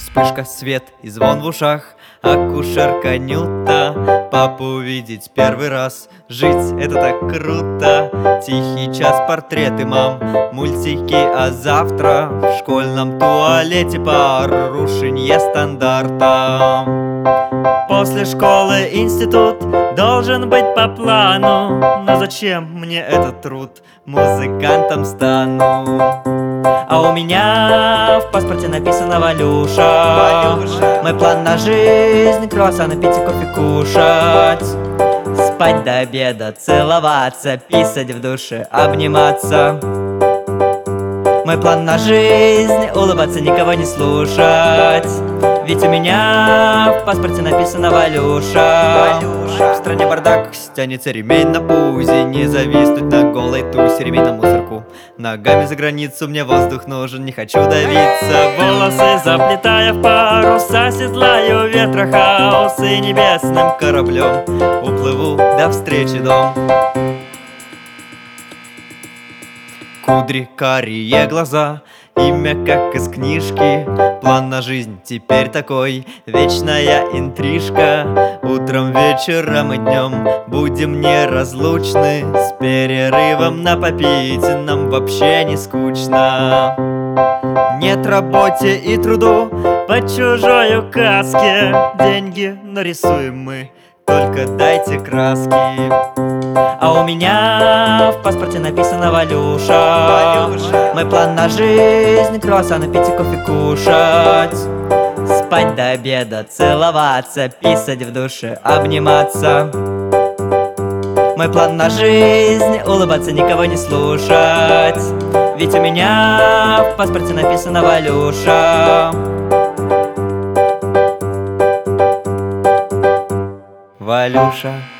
Вспышка, свет и звон в ушах, акушерка Нюта. Папу увидеть первый раз, жить это так круто. Тихий час, портреты мам, мультики, а завтра в школьном туалете порушенье стандарта. После школы институт должен быть по плану, но зачем мне этот труд? Музыкантом стану. А у меня в паспорте написано Валюша. Мой план на жизнь: круассаны пить и кофе кушать, спать до обеда, целоваться, писать в душе, обниматься. Мой план на жизнь: улыбаться, никого не слушать. Ведь у меня в паспорте написано Валюша. В стране бардак, стянется ремень на пузе, не зависнуть на голой тусе, ремень на мусорку. Ногами за границу, мне воздух нужен, не хочу давиться. Волосы заплетая в паруса, седлаю ветра хаосы, небесным кораблем уплыву до встречи дом. Кудри, карие глаза, имя как из книжки. План на жизнь теперь такой: вечная интрижка. Утром, вечером и днем будем неразлучны, с перерывом на попить нам вообще не скучно. Нет работе и труду по чужой указке, деньги нарисуем мы, только дайте краски. А у меня в паспорте написано Валюша. Мой план на жизнь: круассаны пить и кофе кушать, спать до обеда, целоваться, писать в душе, обниматься. Мой план на жизнь: улыбаться, никого не слушать. Ведь у меня в паспорте написано Валюша. Валюша.